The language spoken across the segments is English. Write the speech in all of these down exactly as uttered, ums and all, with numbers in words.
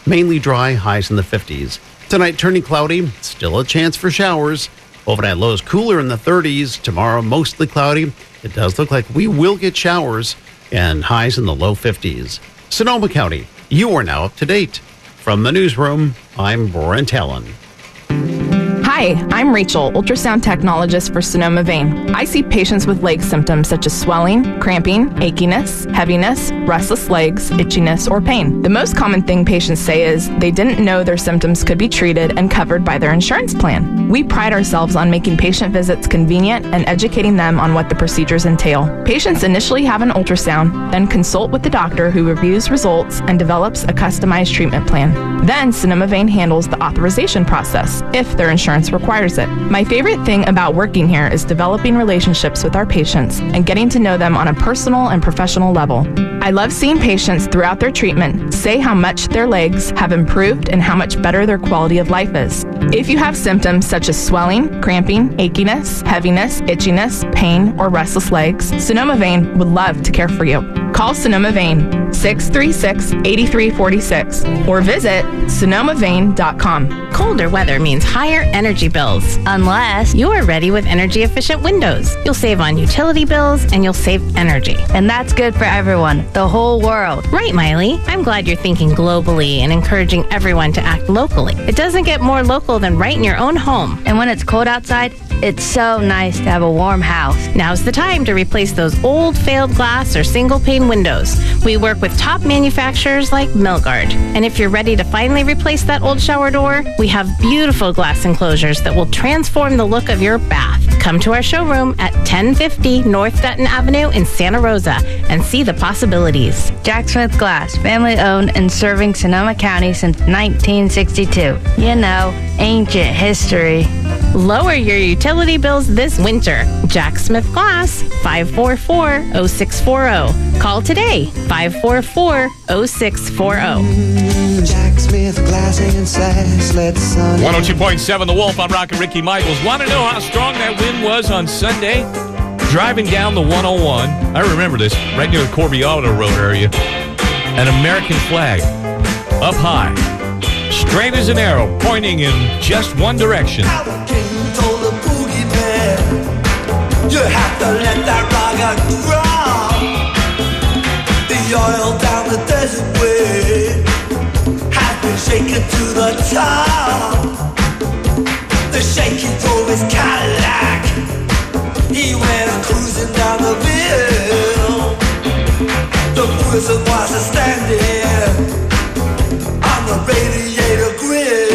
Mainly dry, highs in the fifties. Tonight turning cloudy, still a chance for showers. Overnight lows cooler in the thirties. Tomorrow mostly cloudy. It does look like we will get showers and highs in the low fifties. Sonoma County, you are now up to date. From the newsroom, I'm Brent Allen. Hi, I'm Rachel, ultrasound technologist for Sonoma Vein. I see patients with leg symptoms such as swelling, cramping, achiness, heaviness, restless legs, itchiness, or pain. The most common thing patients say is they didn't know their symptoms could be treated and covered by their insurance plan. We pride ourselves on making patient visits convenient and educating them on what the procedures entail. Patients initially have an ultrasound, then consult with the doctor who reviews results and develops a customized treatment plan. Then Sonoma Vein handles the authorization process if their insurance requires it. My favorite thing about working here is developing relationships with our patients and getting to know them on a personal and professional level. I love seeing patients throughout their treatment say how much their legs have improved and how much better their quality of life is. If you have symptoms such as swelling, cramping, achiness, heaviness, itchiness, pain, or restless legs, Sonoma Vein would love to care for you. Call Sonoma Vein six three six, eight three four six or visit sonoma vein dot com. Colder weather means higher energy bills, unless you're ready with energy-efficient windows. You'll save on utility bills and you'll save energy. And that's good for everyone, the whole world. Right, Miley. I'm glad you're thinking globally and encouraging everyone to act locally. It doesn't get more local than right in your own home. And when it's cold outside, it's so nice to have a warm house. Now's the time to replace those old failed glass or single pane windows. We work with top manufacturers like Milgard. And if you're ready to finally replace that old shower door, we have beautiful glass enclosures that will transform the look of your bath. Come to our showroom at ten fifty North Dutton Avenue in Santa Rosa and see the possibilities. Jack Smith Glass, family owned and serving Sonoma County since nineteen sixty-two. You know, ancient history. Lower your utility bills this winter. Jack Smith Glass, five four four, oh six four oh. Call today, five four four, oh six four oh. Jack Smith Glass and Sass, let the sun one oh two point seven The Wolf. I'm Rock and Ricky Michaels. Want to know how strong that wind was on Sunday? Driving down the one oh one, I remember this, right near the Corby Auto Road area. An American flag, up high, straight as an arrow, pointing in just one direction. You have to let that rocket drop. The oil down the desert way has been shaken to the top. The shaky drove his Cadillac. He went cruising down the hill. The wizard was standing on the radiator grill.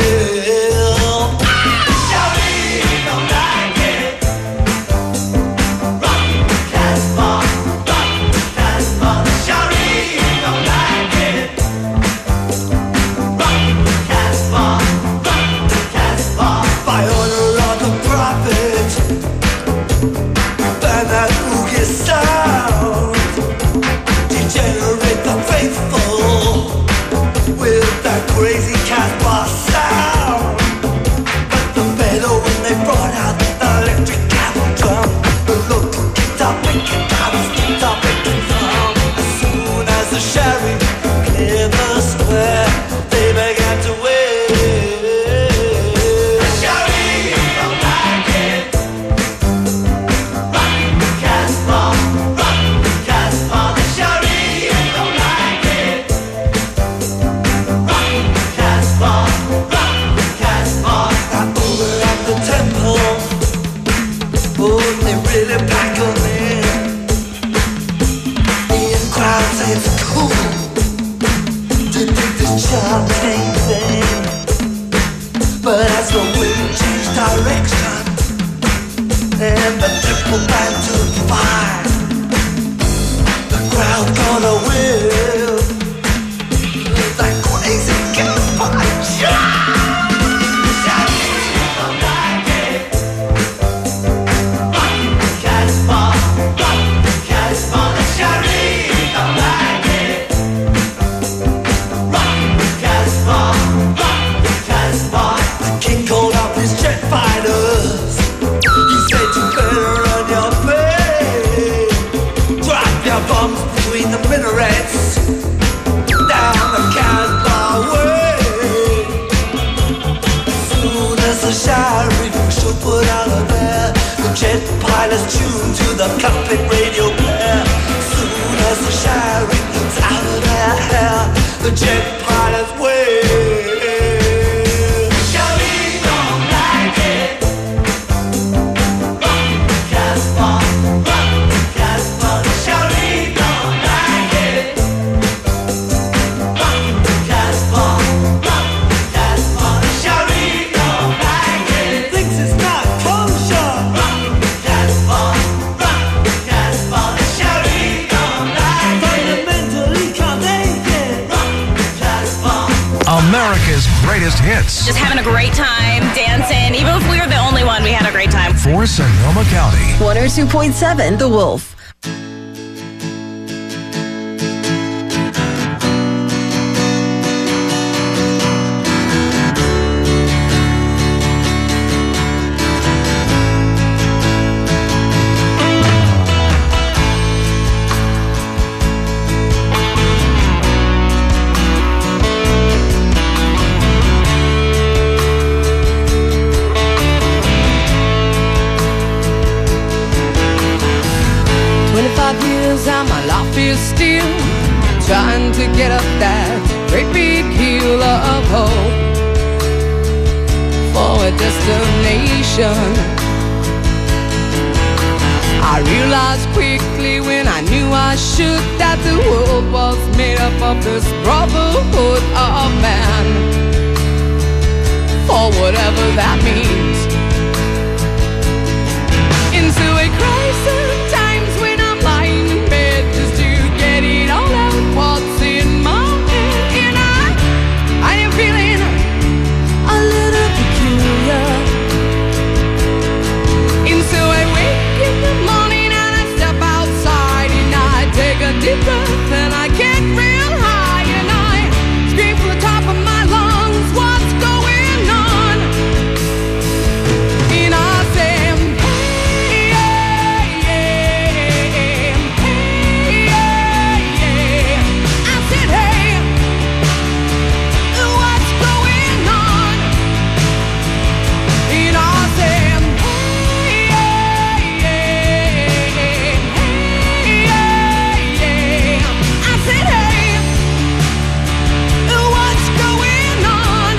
Crazy Casbah sound. But the better when they brought out the electric cattle drum. The local guitar picking out his guitar picking drum. As soon as the sheriff cleared the square, they began to wave. The sheriff don't like it. Rock the Casbah, rock the Casbah. The sheriff don't like it. Casbah, rock the Casbah. Now over at the temple, oh, they really pack 'em in. The crowd say it's cool to dig this champagne thing. But as the wind changed direction and the triple band took fire, the crowd gonna win. That crazy Casbah. The king called up his jet fighters. He said you better run your play. Drop your bombs between the minarets. is tuned to the cockpit radio player. Soon as the shine is out of their hair, the jet pilots wait. Shawty don't like it. Rock the Casbah, rock the Casbah. Shawty don't like it. Rock the Casbah, rock the Casbah. Shawty don't like it. Thinks it's not kosher. Rock the Casbah, rock the Casbah. Shawty don't like it. Fundamentally can't take it. Rock the Casbah. America's greatest hits Just having a great time, dancing. Even if we were the only one, we had a great time. for Sonoma County. one oh two point seven The Wolf. twenty-five years and my life is still trying to get up that great big hill of hope for a destination. I realized quickly when I knew I should that the world was made up of this brotherhood of man, for whatever that means. Into a crisis times when I'm lying in bed just to get it all out what's in my head. And I, I am feeling a little peculiar. And so I wake in the morning and I step outside and I take a deep breath and I get real high and I scream from the top of my lungs, what's going on? And I say, hey, yeah, yeah, hey, yeah, yeah. I said, hey, what's going on? And I said, hey, yeah, yeah, hey, yeah, yeah. I said, hey, what's going on?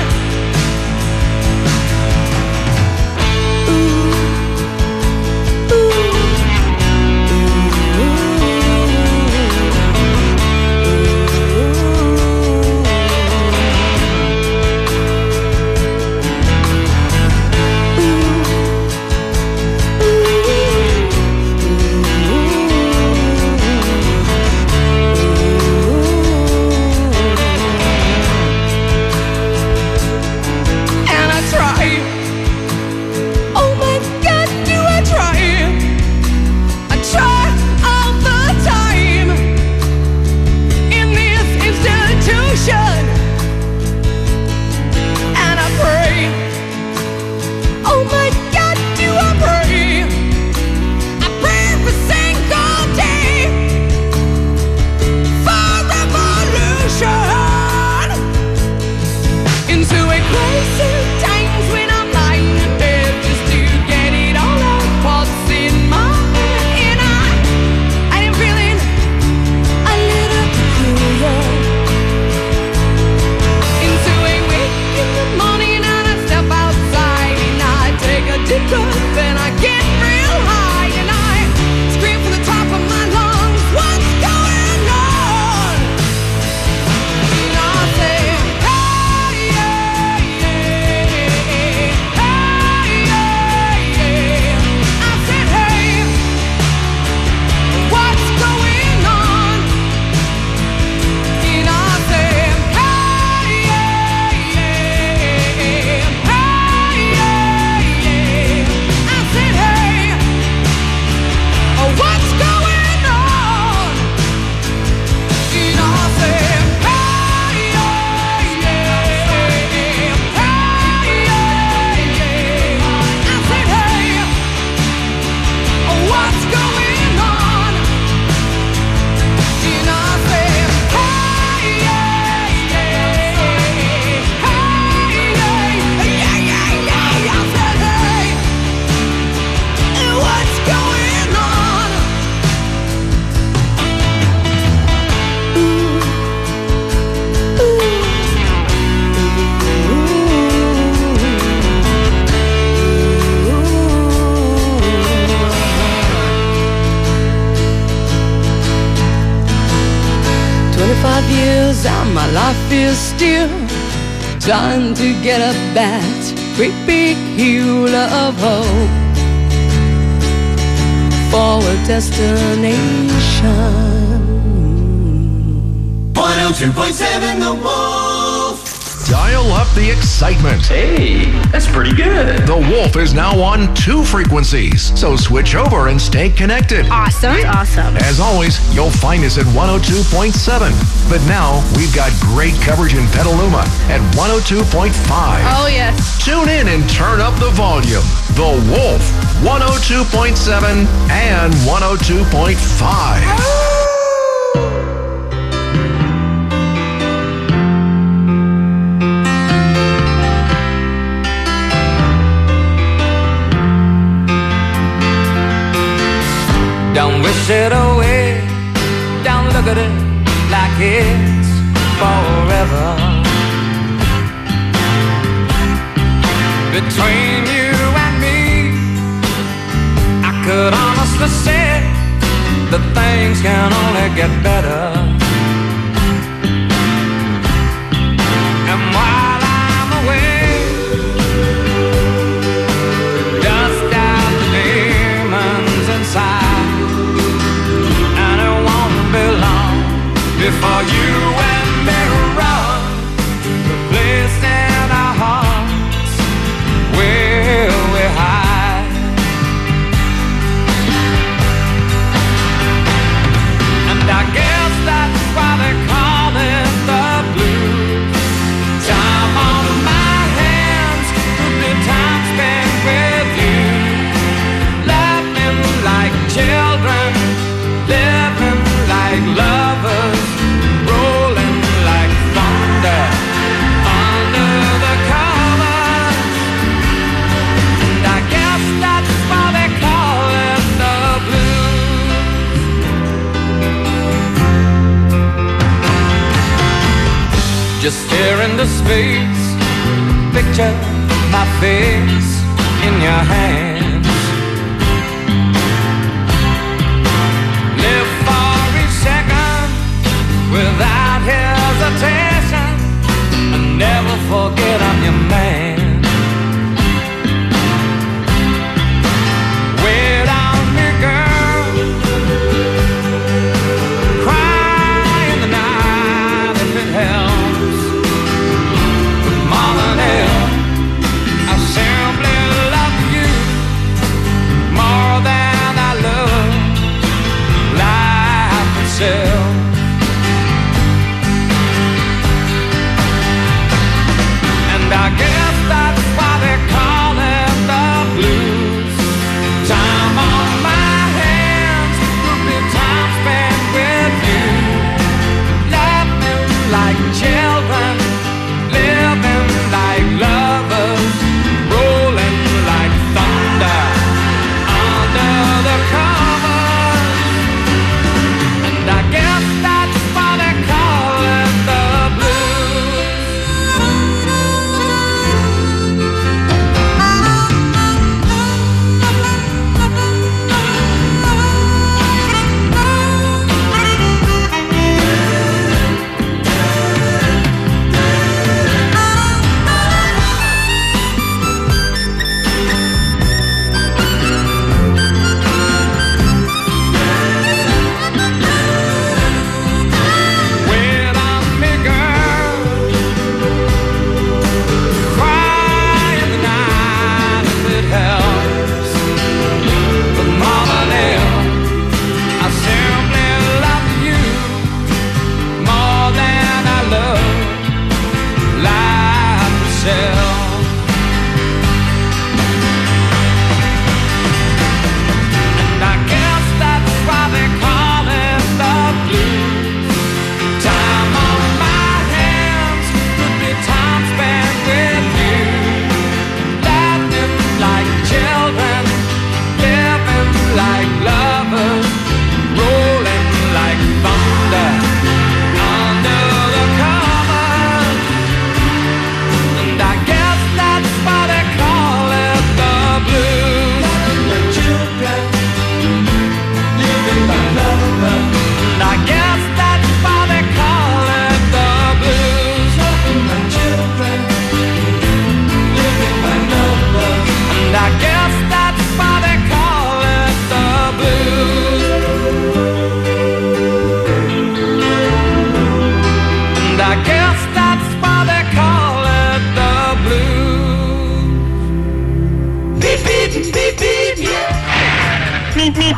And I try. Oh my God, do I try? I try all the time in this institution, and I pray. Oh my God, do I pray? I pray every single day for revolution. Into a crisis times when I'm lying in bed just to get it all out what's in my head. And I, I am feeling a little peculiar. Into a wake in the morning and I step outside and I take a deep breath and I get real high and I scream from the top of my lungs, what's going on? And I say, hey, yeah, yeah, still trying to get up that great big hill of hope for a destination. one oh two point seven The Wolf. Dial up the excitement. Hey, that's pretty good. The Wolf is now on two frequencies, so switch over and stay connected. Awesome. Awesome. As always, you'll find us at one oh two point seven. But now, we've got great coverage in Petaluma at one oh two point five. Oh, yes. Tune in and turn up the volume. The Wolf, one oh two point seven and one oh two point five. Don't wish it away, don't look at it like it's forever. Between you and me, I could honestly say that things can only get better. And while I'm away, dust out the demons inside. Before you and me run the place in our hearts where we hide. And I guess that's why they call it the blues. Time on my hands would be time spent with you, laughing like children, living like lovers. Just stare into space, picture my face in your hands. Live for each second without hesitation, and never forget I'm your man. Wait on me, girl, cry in the night if it helps.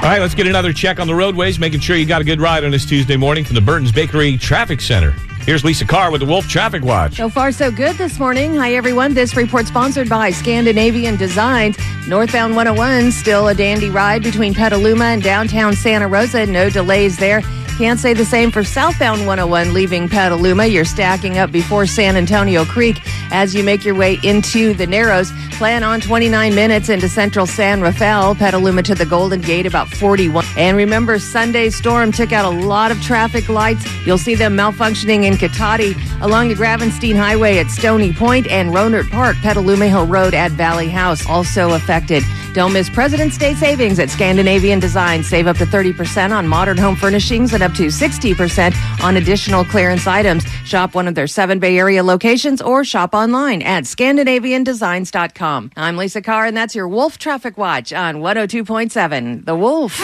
All right, let's get another check on the roadways, making sure you got a good ride on this Tuesday morning from the Burton's Bakery Traffic Center. Here's Lisa Carr with the Wolf Traffic Watch. So far, so good this morning. Hi, everyone. This report sponsored by Scandinavian Designs. Northbound one oh one, still a dandy ride between Petaluma and downtown Santa Rosa. No delays there. Can't say the same for southbound one oh one leaving Petaluma. You're stacking up before San Antonio Creek as you make your way into the Narrows. Plan on twenty-nine minutes into central San Rafael. Petaluma to the Golden Gate about forty-one. And remember, Sunday's storm took out a lot of traffic lights. You'll see them malfunctioning in Cotati along the Gravenstein Highway at Stony Point and Rohnert Park, Petaluma Hill Road at Valley House also affected. Don't miss President's Day savings at Scandinavian Design. Save up to thirty percent on modern home furnishings and up to sixty percent on additional clearance items. Shop one of their seven Bay Area locations or shop online at Scandinavian Designs dot com. I'm Lisa Carr, and that's your Wolf Traffic Watch on one oh two point seven. The Wolf.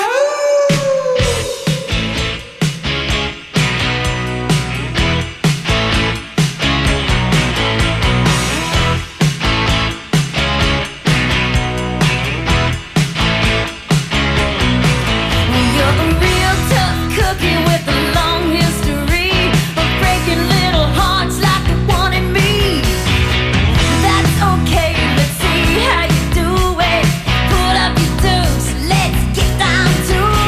How you do it? Put up your dues. Let's get down to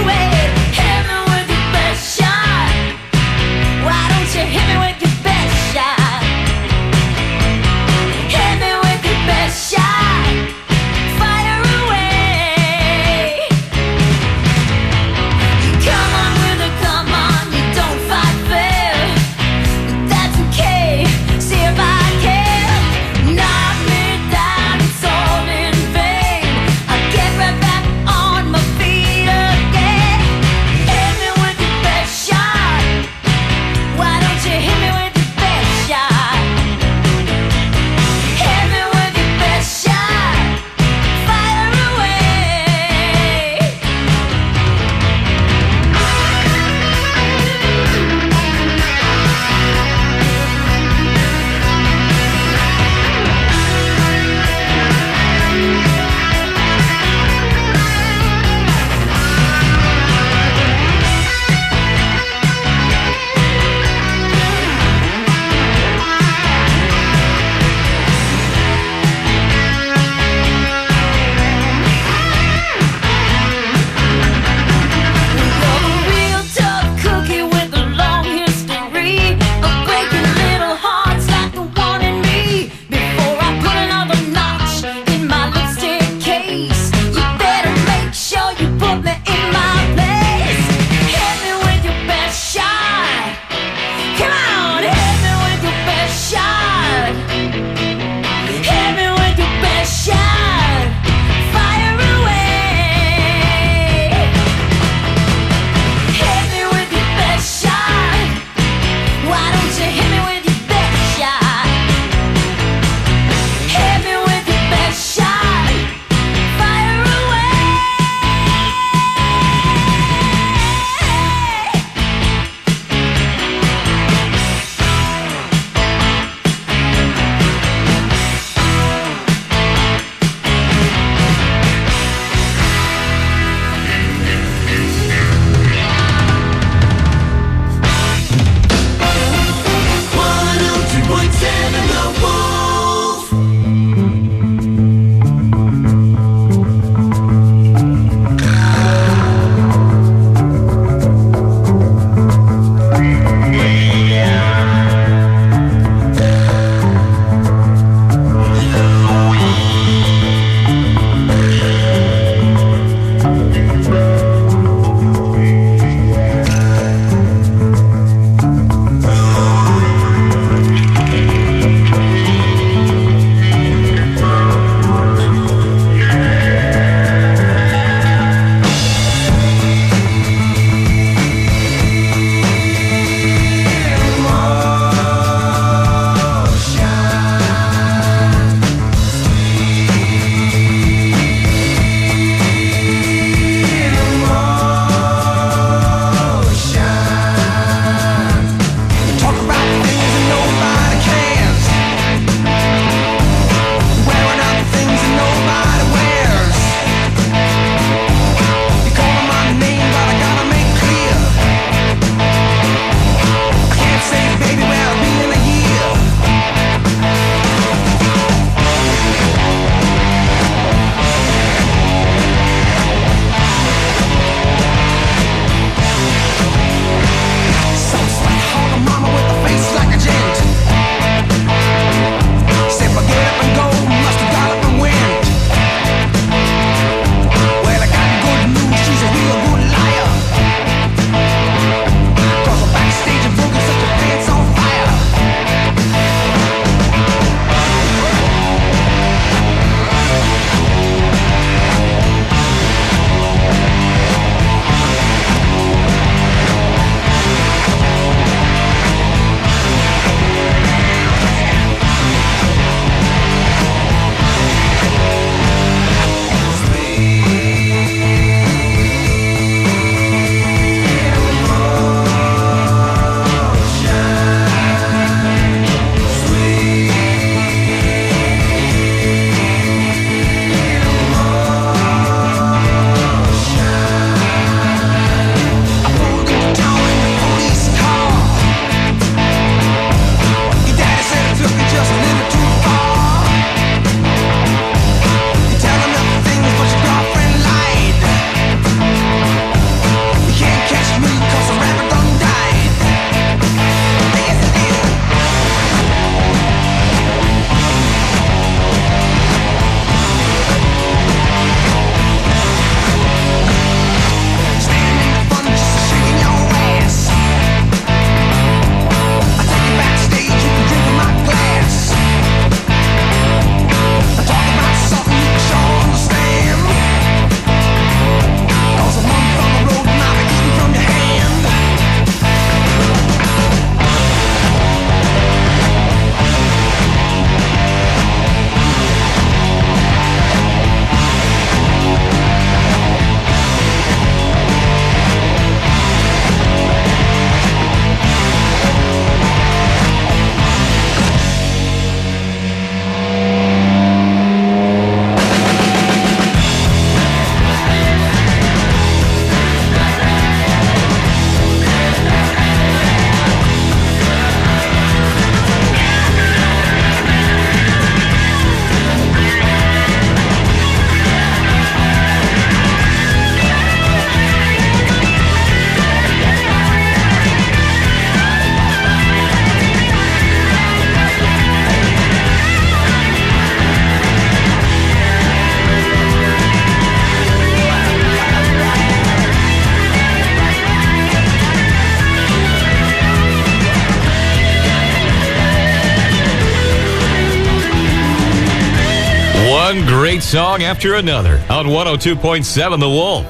One great song after another on one oh two point seven The Wolf.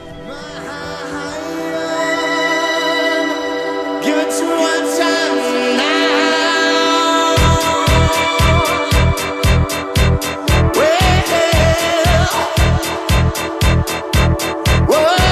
Give it to one time now. Well,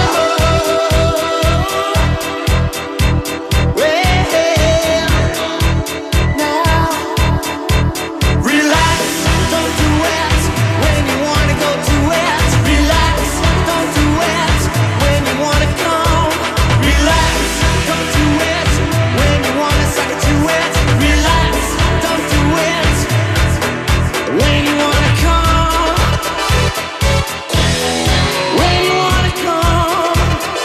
whoa, well, now. Relax, don't do it when you wanna go to it. Relax, don't do it when you wanna come. Relax, don't do it when you wanna suck it to it. Relax, don't do it when you wanna come. When you wanna come.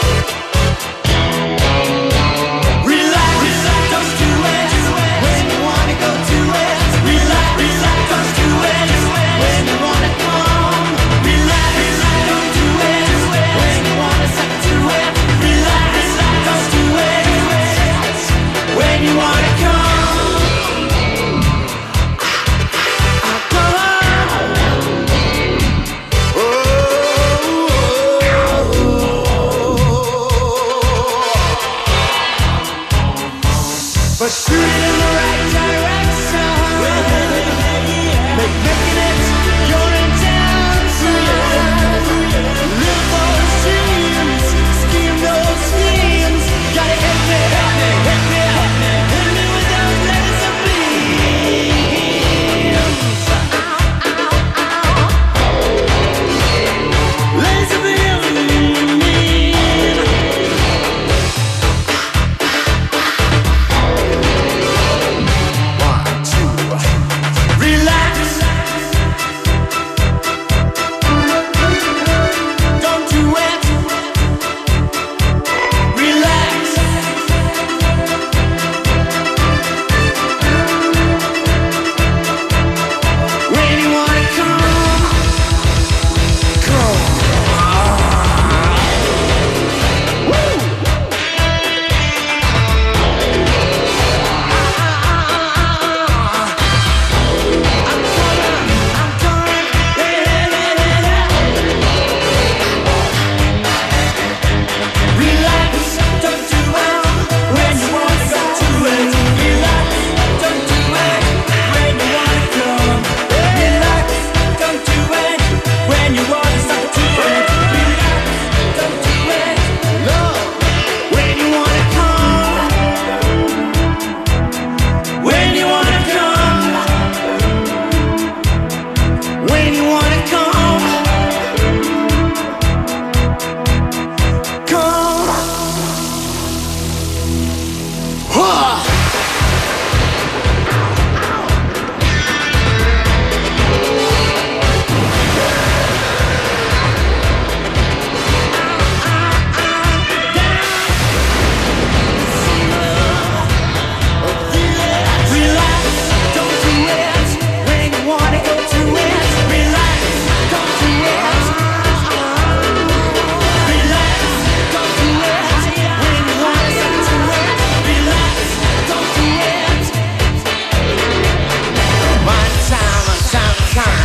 Relax, don't do it when you wanna go to it. Relax, don't do it when you wanna come. Relax, don't do it when you wanna suck it to it. Relax, don't do it when you wanna come. Come on. But shoot it in the right direction. Make making it your intention. Live those dreams, scheme those schemes. Gotta hit me, hit me, hit me, hit me, hit me with those laser beams. Laser beams. One, two, relax. Don't do it. Relax. When you wanna come, come. Woo! Relax, don't do it when you wanna go to it. Relax, don't do it when you wanna come. Relax, don't do it when you wanna suck to it. Relax, don't do it, love, when you wanna come. When you wanna come. When you wanna come. Come. Whoa. Relax, don't do it when you wanna go to it. Relax, don't do it. Relax, don't do it when you wanna suck to it. Relax, don't do it. One time, one time, one time.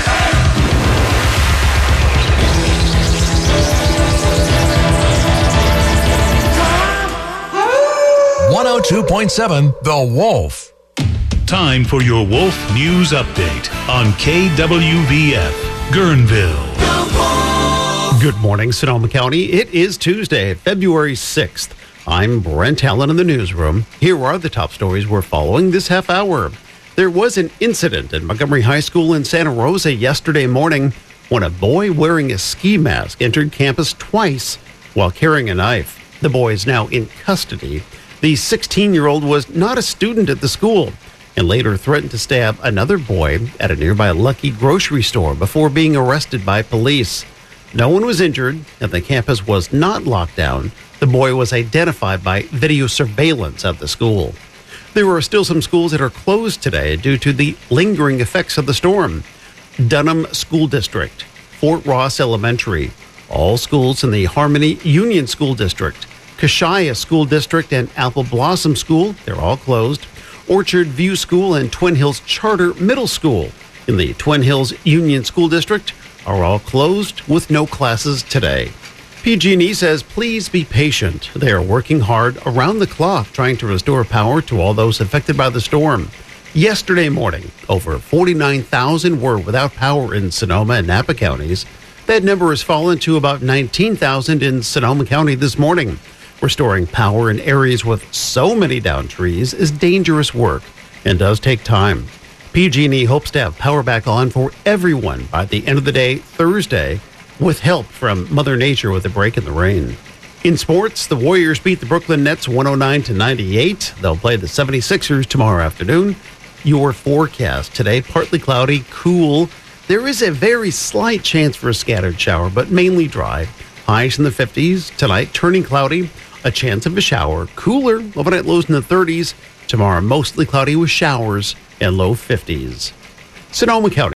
one oh two point seven The Wolf. Time for your Wolf News Update on K W V F, Guerneville. Good morning, Sonoma County. It is Tuesday, February sixth. I'm Brent Allen in the newsroom. Here are the top stories we're following this half hour. There was an incident at Montgomery High School in Santa Rosa yesterday morning when a boy wearing a ski mask entered campus twice while carrying a knife. The boy is now in custody. The sixteen-year-old was not a student at the school and later threatened to stab another boy at a nearby Lucky grocery store before being arrested by police. No one was injured, and the campus was not locked down. The boy was identified by video surveillance at the school. There are still some schools that are closed today due to the lingering effects of the storm. Dunham School District, Fort Ross Elementary, all schools in the Harmony Union School District, Kashaya School District and Apple Blossom School, they're all closed. Orchard View School and Twin Hills Charter Middle School, in the Twin Hills Union School District are all closed with no classes today. P G and E says, please be patient. They are working hard around the clock trying to restore power to all those affected by the storm. Yesterday morning, over forty-nine thousand were without power in Sonoma and Napa counties. That number has fallen to about nineteen thousand in Sonoma County this morning. Restoring power in areas with so many downed trees is dangerous work and does take time. P G and E hopes to have power back on for everyone by the end of the day Thursday, with help from Mother Nature with a break in the rain. In sports, the Warriors beat the Brooklyn Nets one oh nine to ninety-eight. They'll play the seventy-sixers tomorrow afternoon. Your forecast today, partly cloudy, cool. There is a very slight chance for a scattered shower, but mainly dry. Highs in the fifties. Tonight, turning cloudy, a chance of a shower. Cooler, overnight lows in the thirties. Tomorrow, mostly cloudy with showers and low fifties. Sonoma County.